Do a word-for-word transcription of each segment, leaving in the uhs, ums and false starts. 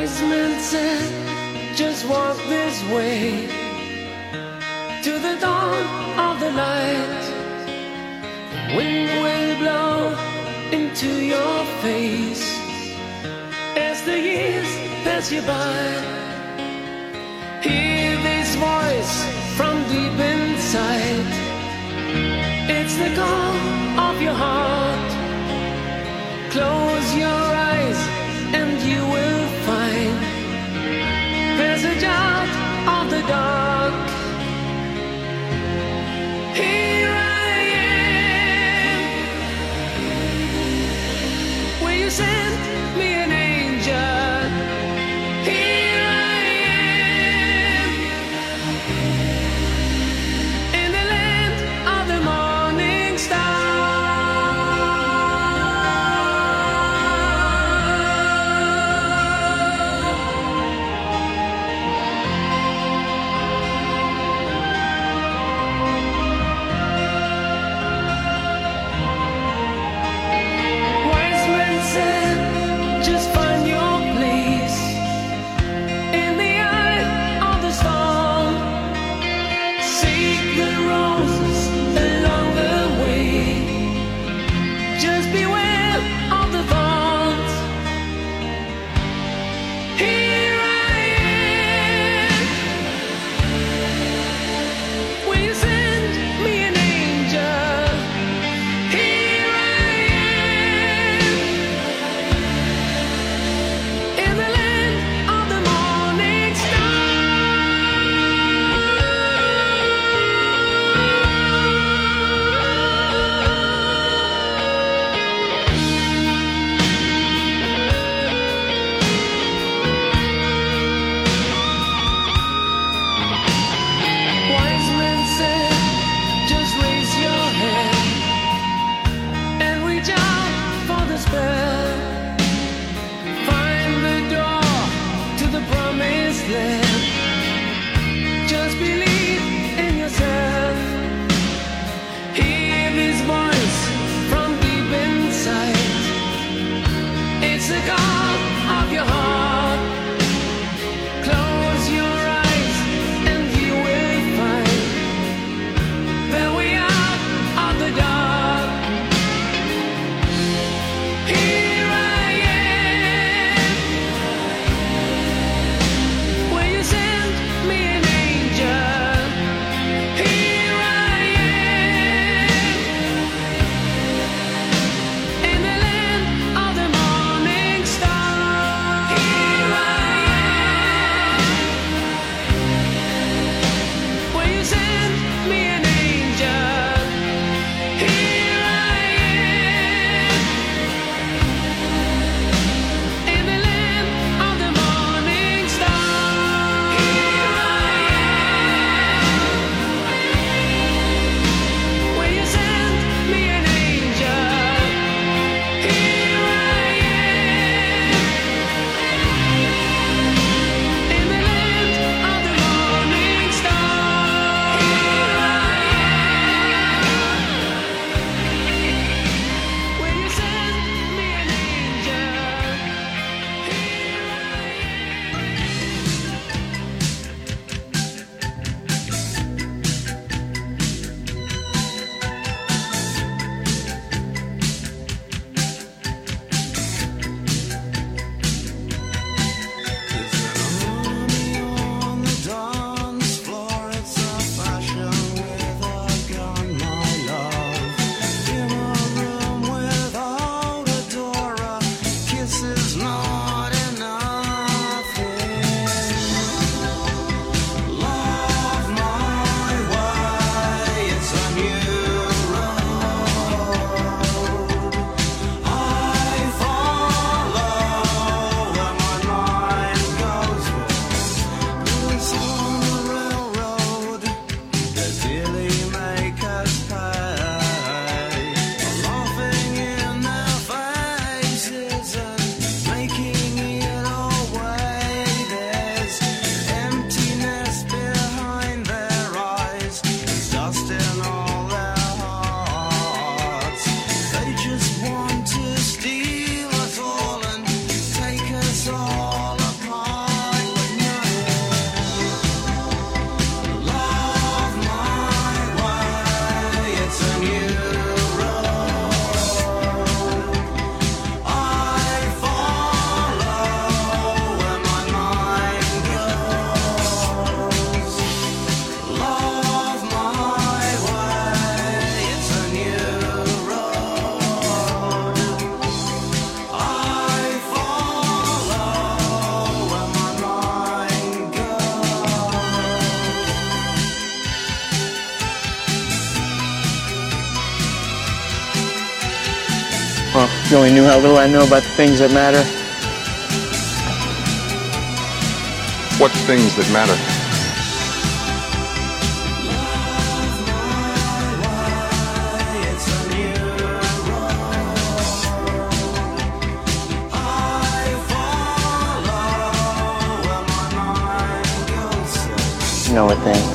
Wise men said, just walk this way to the dawn of the light. The wind will blow into your face as the years pass you by. Hear this voice from deep inside. It's the call of your heart. Close your eyes and you will find passage out of the dark. Here I am. Will you send me an angel? Here I am. In the land of the morning star. Just Well, if you only knew how little I know about the things that matter. What things that matter? You know what things.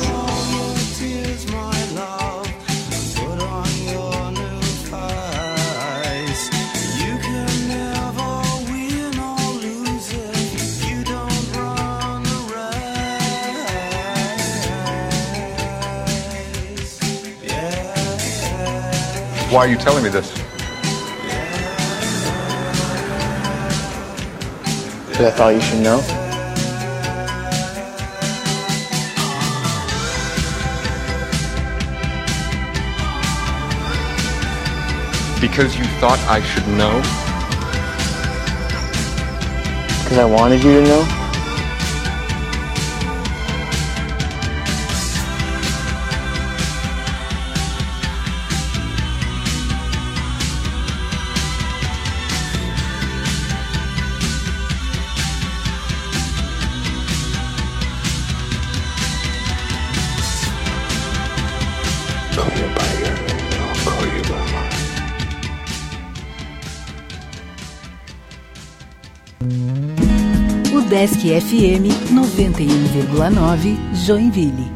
Why are you telling me this? Because I thought you should know. Because you thought I should know? Because I wanted you to know. Desk F M noventa e um vírgula nove Joinville.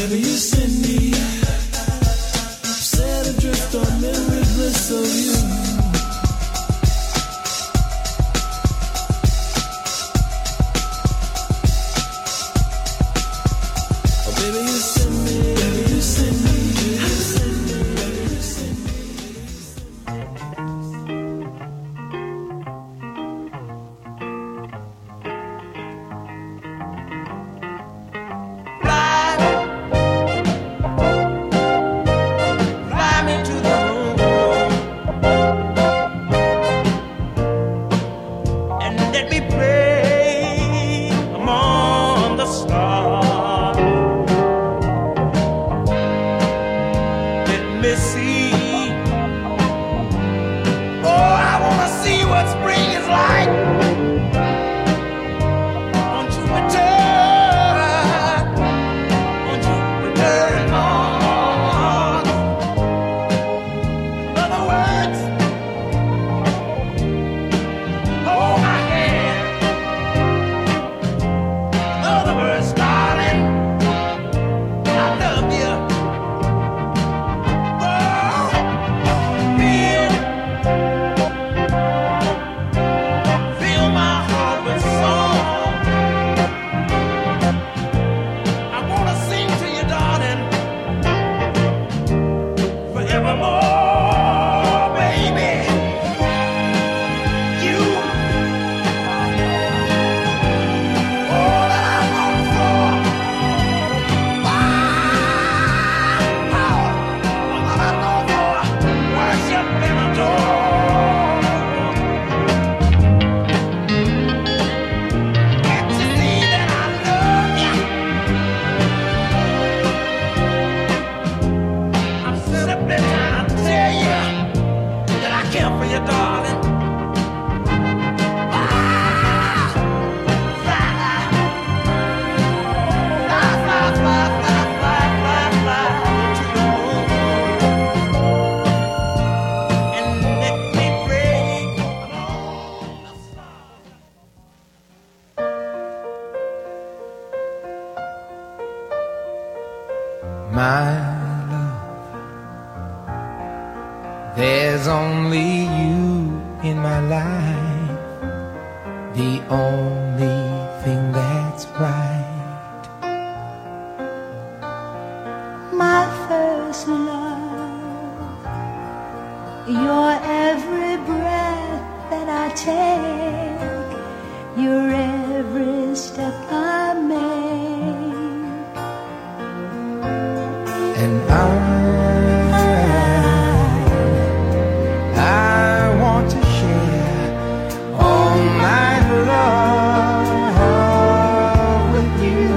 Baby, you send me set adrift on memory bliss of you. Oh, baby, you send me, baby, you send me, you send me, baby, you send me. My love, there's only you in my life, the only thing that's right. My first love, your every breath that I take, your every step I make. And I, I want to share all my love with you.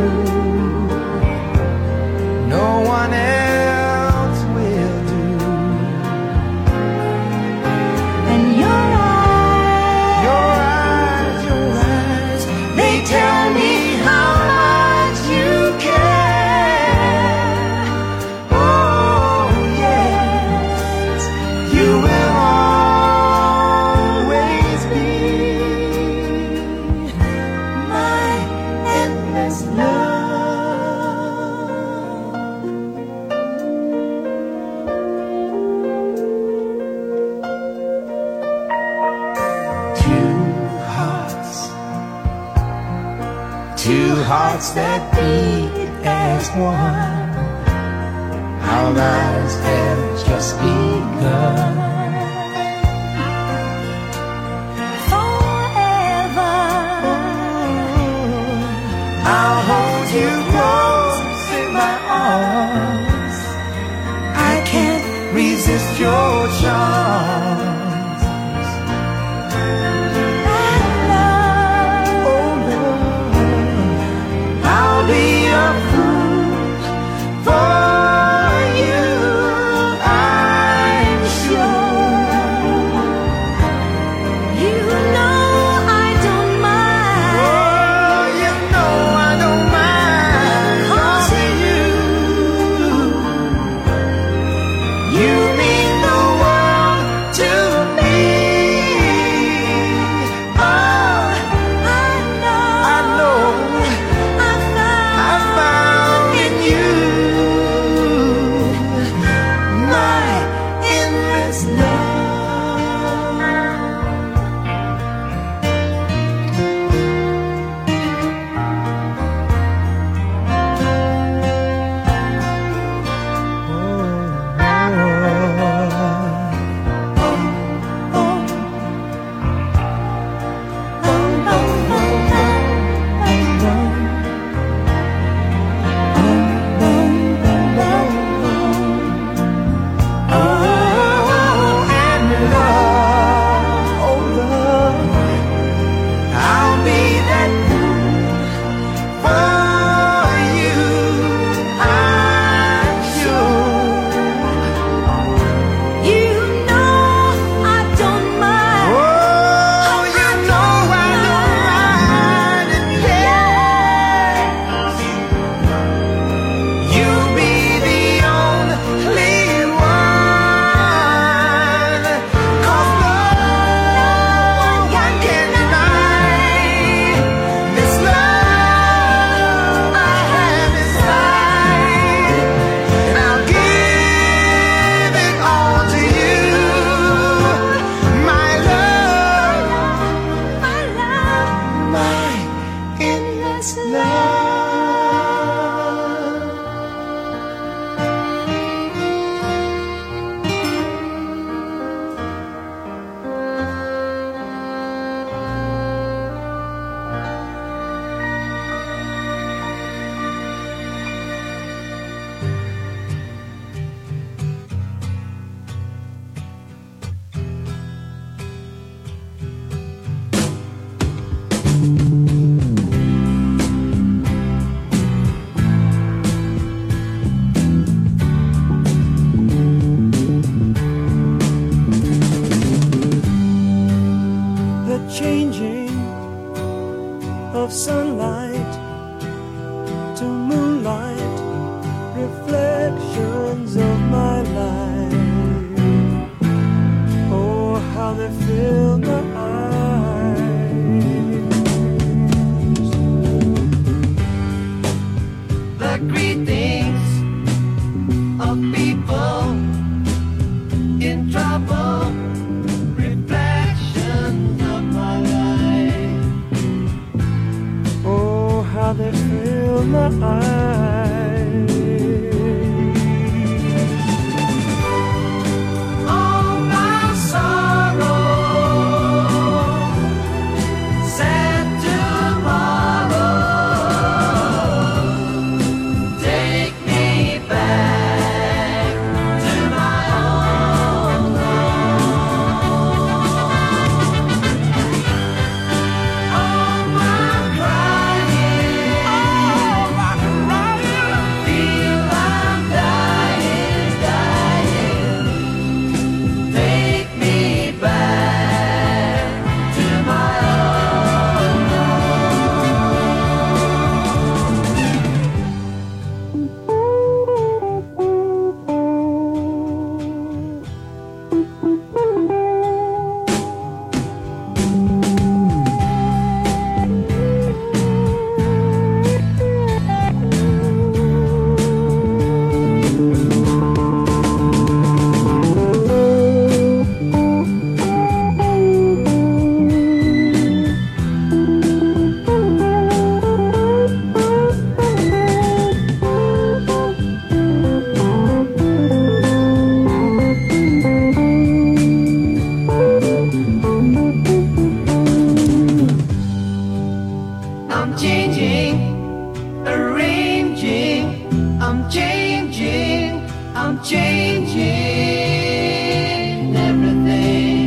No one else will do. And your eyes, your eyes, your eyes, they tell me how much you care. Two hearts that beat as one. Our lives have just begun. Forever, I'll hold you close in my arms. I can't resist your charms. Be a fool for you, I'm sure. you know I don't mind. Oh, you know I don't mind. 'Cause you, you mean the to moonlight, reflections of my life. Oh, how they fill my eyes. The greetings of people in trouble, reflections of my life. Oh, how they fill my eyes. All my sorrow, sad tomorrow, take me back to my own home. All my crying, all my crying, feel I'm dying, dying. Take me back to my own I'm changing, arranging, I'm changing, I'm changing everything.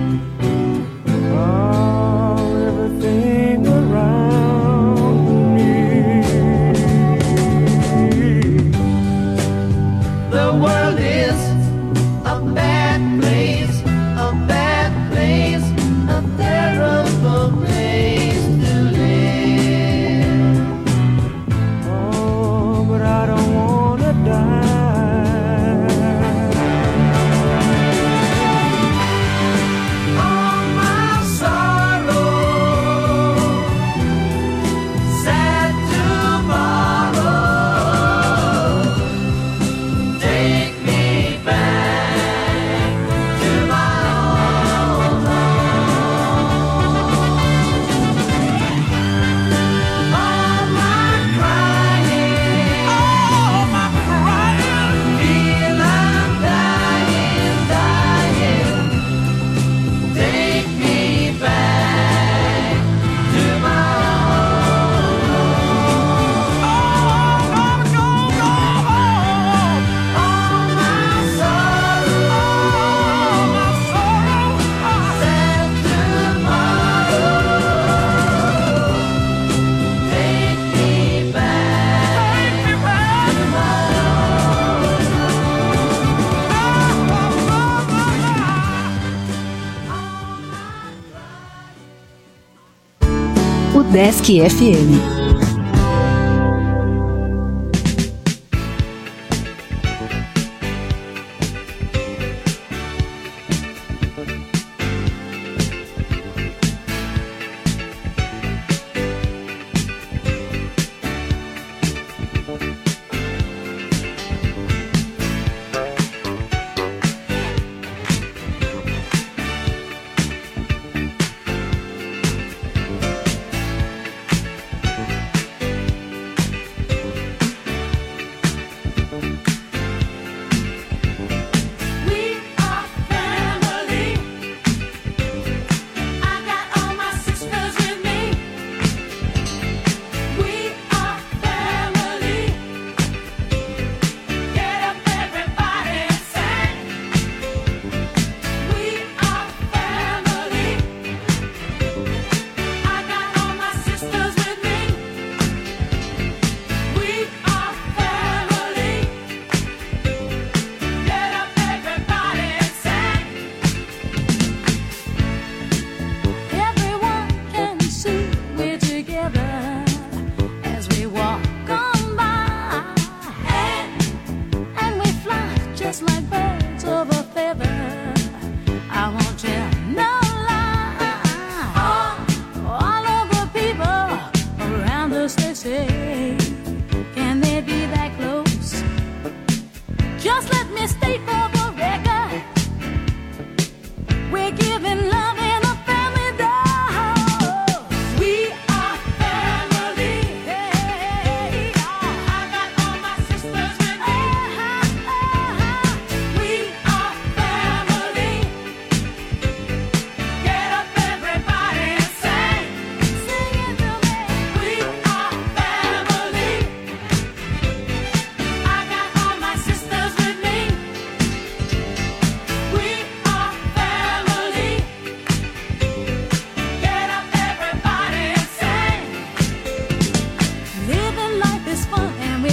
Oh, everything around me. The world is a bad place, a bad place, a terrible place to live. Oh, but I don't wanna die. All my sorrow, sad tomorrow, take me back to my own home. All my crying, all my crying, feel I'm dying, dying. Take me back to my own home. Oh, go, go, go home. All my sorrow, all my sorrow, sad tomorrow. Take me back, take me back to my own home. O Desk F M.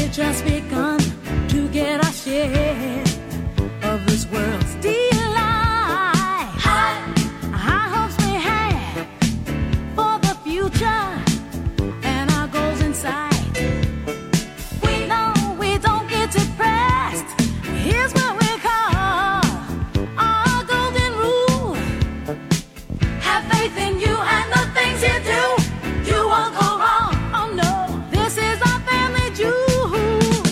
just begun to get our share of this world's delight. High, high hopes we had for the future and our goals in sight. We know we don't get depressed. Here's what we call our golden rule. Have faith in you and the things you do. You won't go wrong. Oh no, this is our family jewel.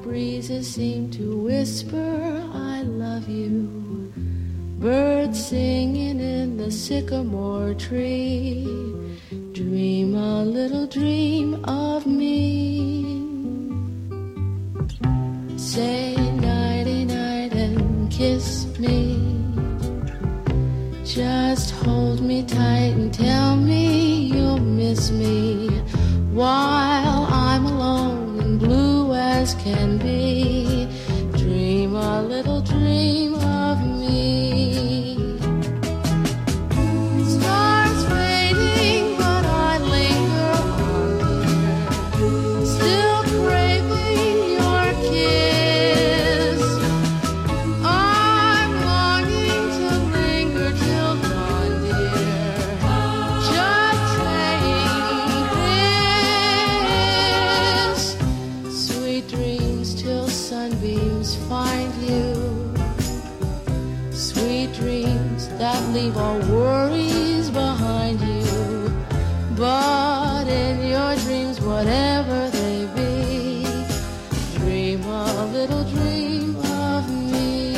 breezes seem to whisper, I love you. Birds singing in the sycamore tree. Dream a little dream of me. Say nighty-night and kiss me. Just hold me tight and tell me you'll miss me while I'm alone and blue as can be. Dream a little dream of me. Stars fading, but I linger on here, still craving your kiss. I'm longing to linger till dawn, dear, just saying this. Sweet dreams till sunbeams find you. Sweet dreams that leave all worries behind you. But in your dreams, whatever they be, dream a little dream of me.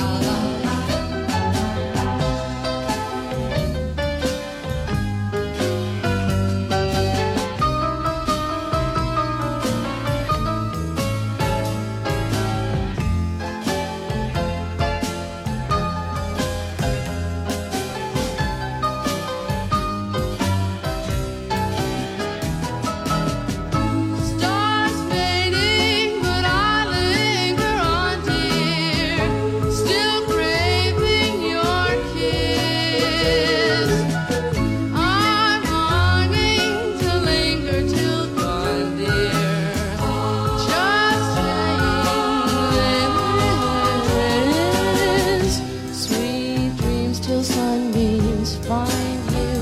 Stars fading, but I linger on, dear, still craving your kiss. I'm longing to linger till dawn, dear, just saying this. Sweet dreams till sunbeams find you.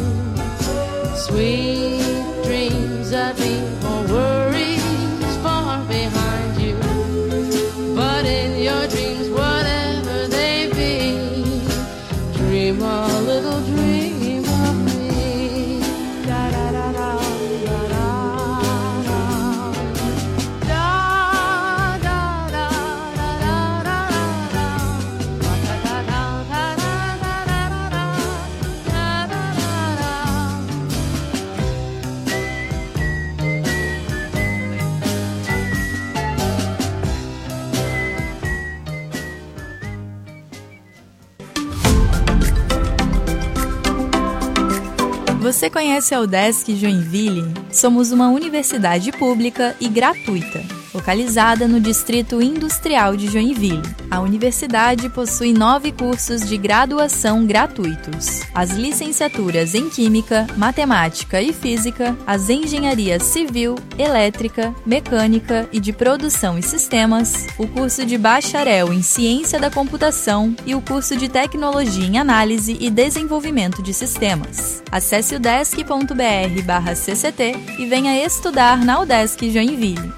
Sweet dreams that leave all worries far behind you. But in your dreams, whatever they be, dream a little dream of me. Da da da da da da da. Da da da da da da da. Da da da da da da da da da. Da da da da. Você conhece a UDESC Joinville? Somos uma universidade pública e gratuita, localizada no Distrito Industrial de Joinville. A universidade possui nove cursos de graduação gratuitos: as licenciaturas em Química, Matemática e Física, as engenharias Civil, Elétrica, Mecânica e de Produção e Sistemas, o curso de Bacharel em Ciência da Computação e o curso de Tecnologia em Análise e Desenvolvimento de Sistemas. Acesse udesc ponto br barra C C T e venha estudar na UDESC Joinville.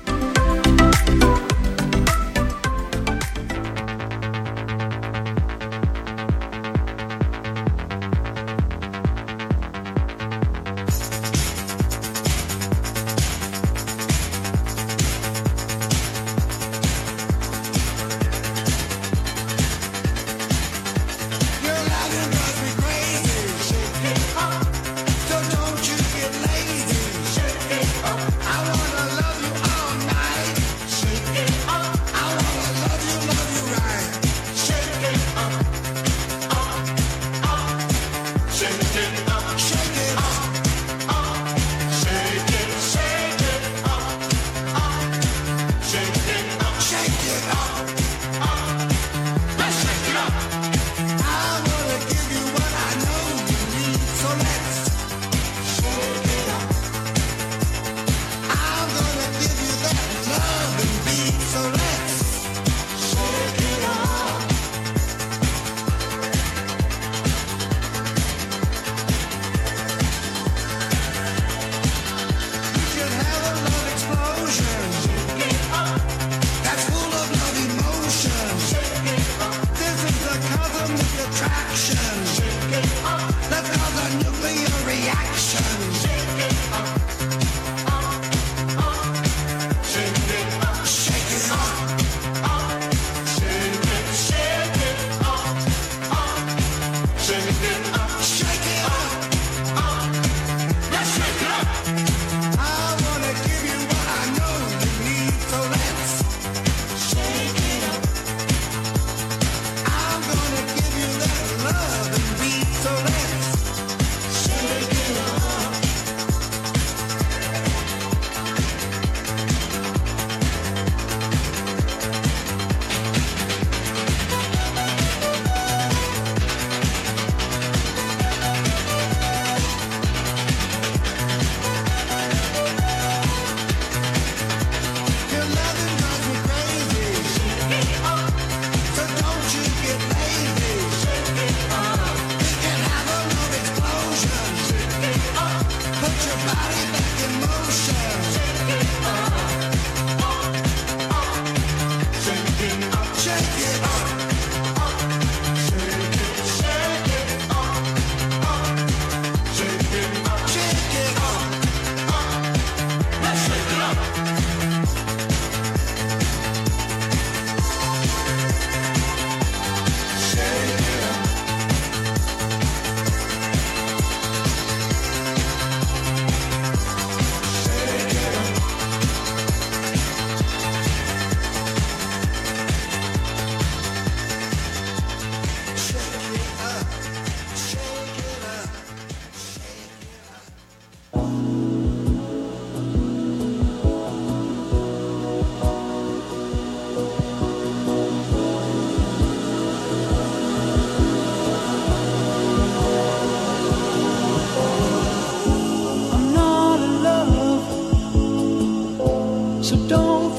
Shake it off.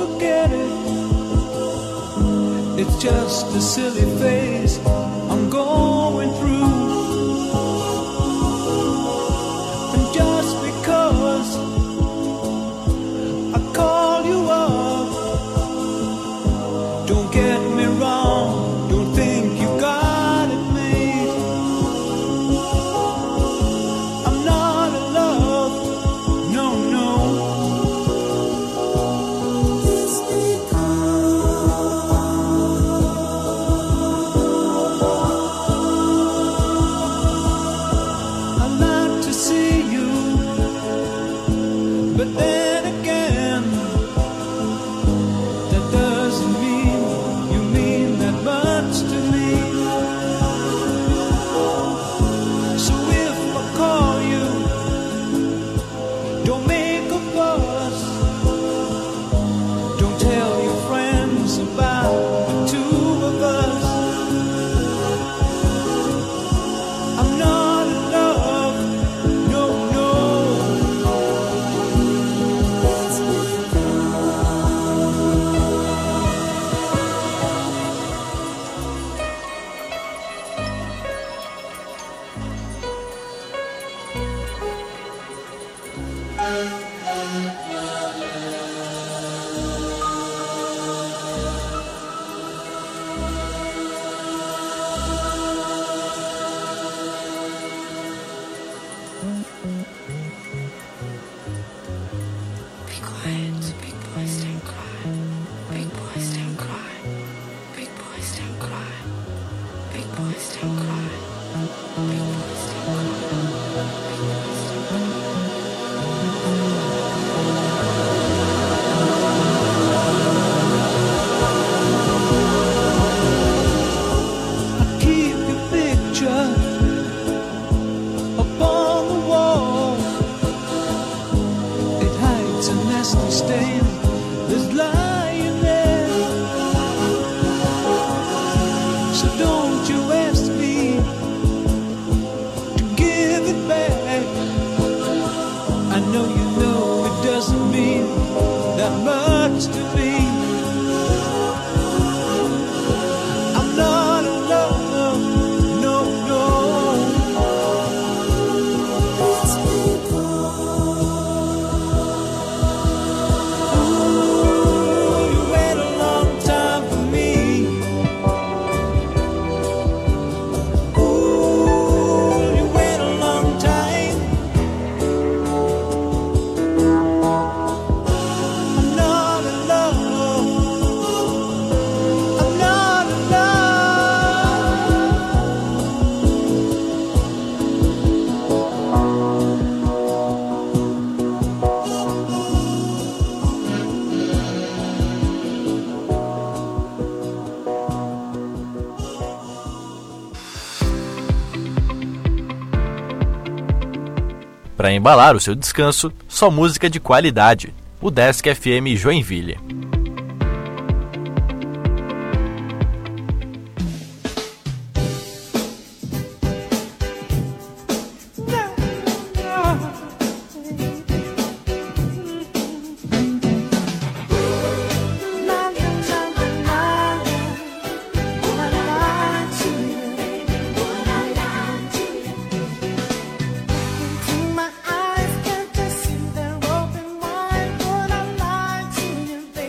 forget it. It's just a silly phase I'm going through. And just because I call you up, don't get me wrong, don't think you got it made. I'm not in love, no, no. I'd like to see you, but then again, that doesn't mean you mean that much to me. So if I call you, don't make a fuss. Don't tell your friends about the two of us. I'm not in love, no, no. Be quiet, big boys don't cry. Big boys don't cry. Big boys don't cry. Big boys don't cry. Big boys don't cry. I keep your picture upon the wall. It hides a nasty stain that's lying there. So don't you ask me to give it back. I know you know it doesn't mean that much to me. I'm not in love, no, no. Ooh, you wait a long time for me. Ooh, you wait a long time. I'm not in love. I'm not in love. Para embalar o seu descanso, só música de qualidade. O Desk F M Joinville. My eyes can't just see they're open wide. Would I lie to you, baby?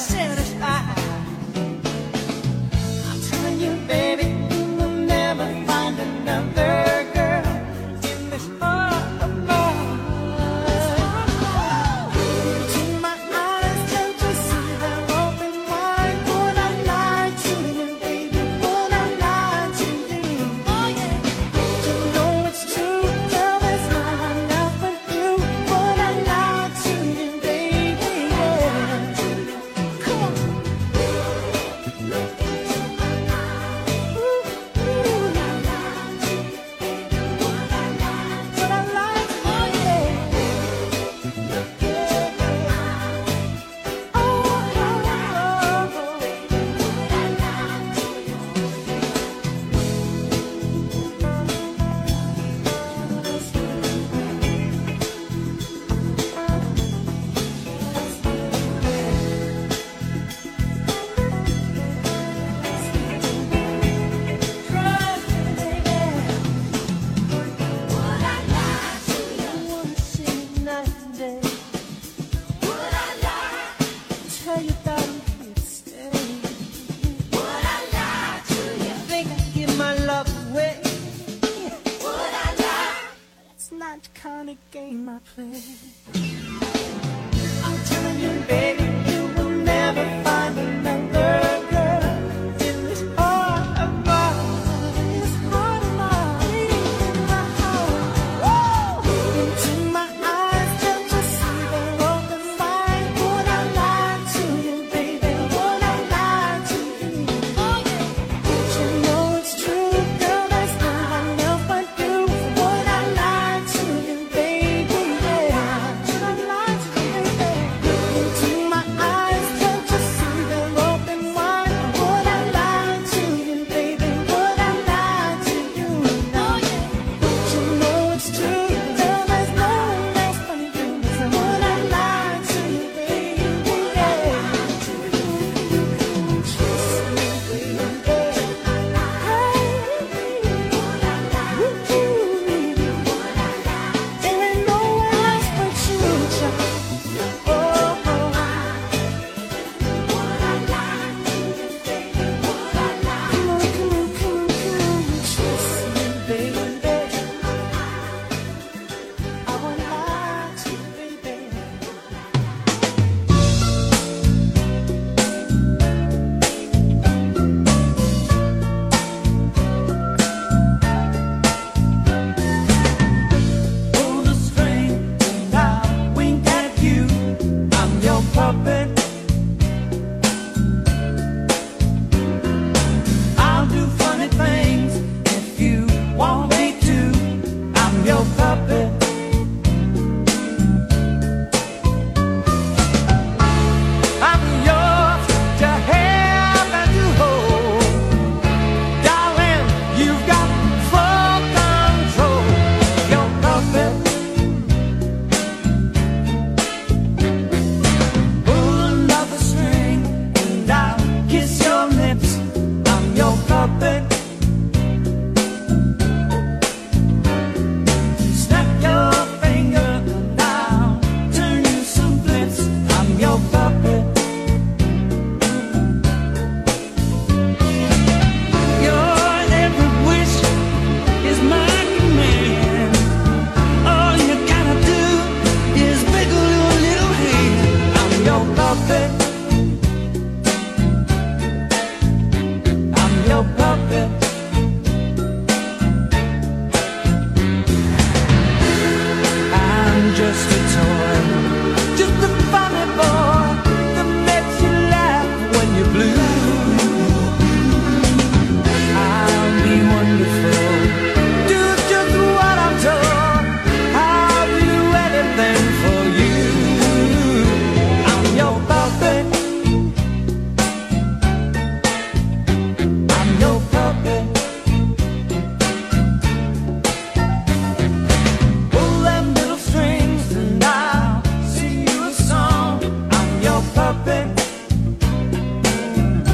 puppet.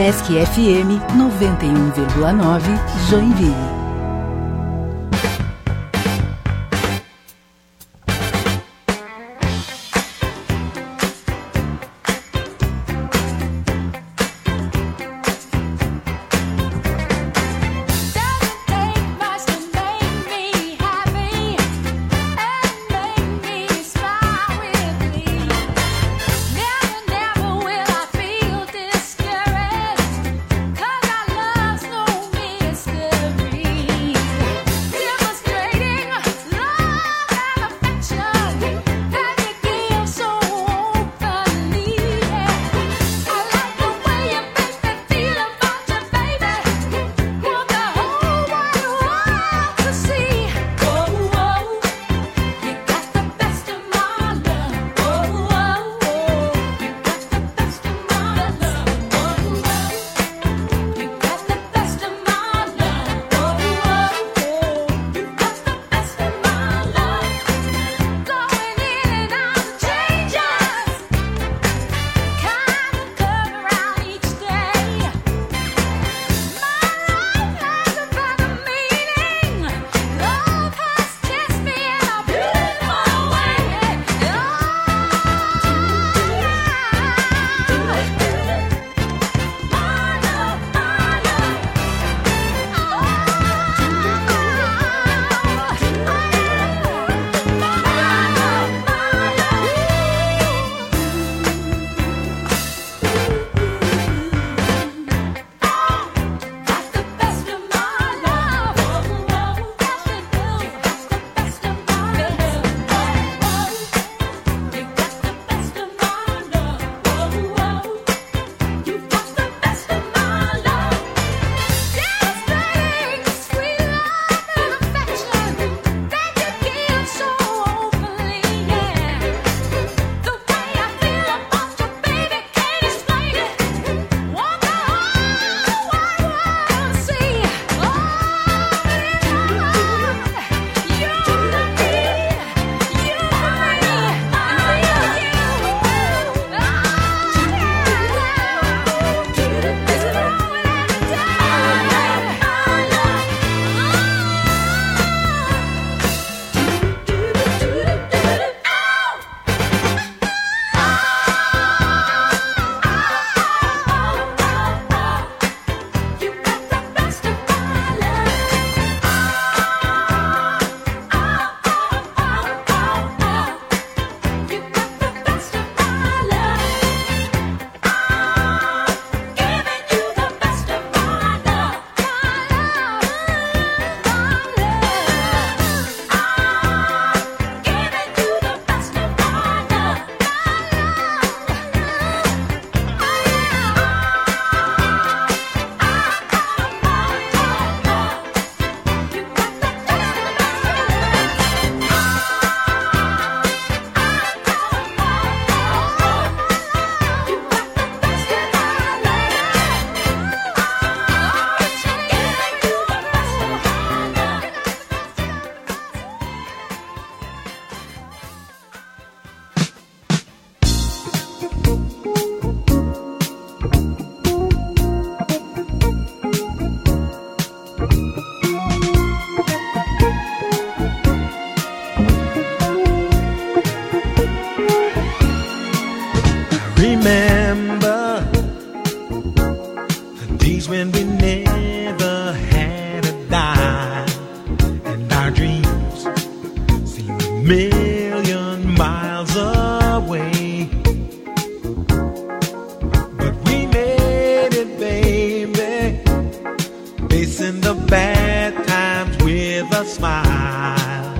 Desk F M noventa e um vírgula nove Joinville. million miles away. But we made it, baby, facing the bad times with a smile.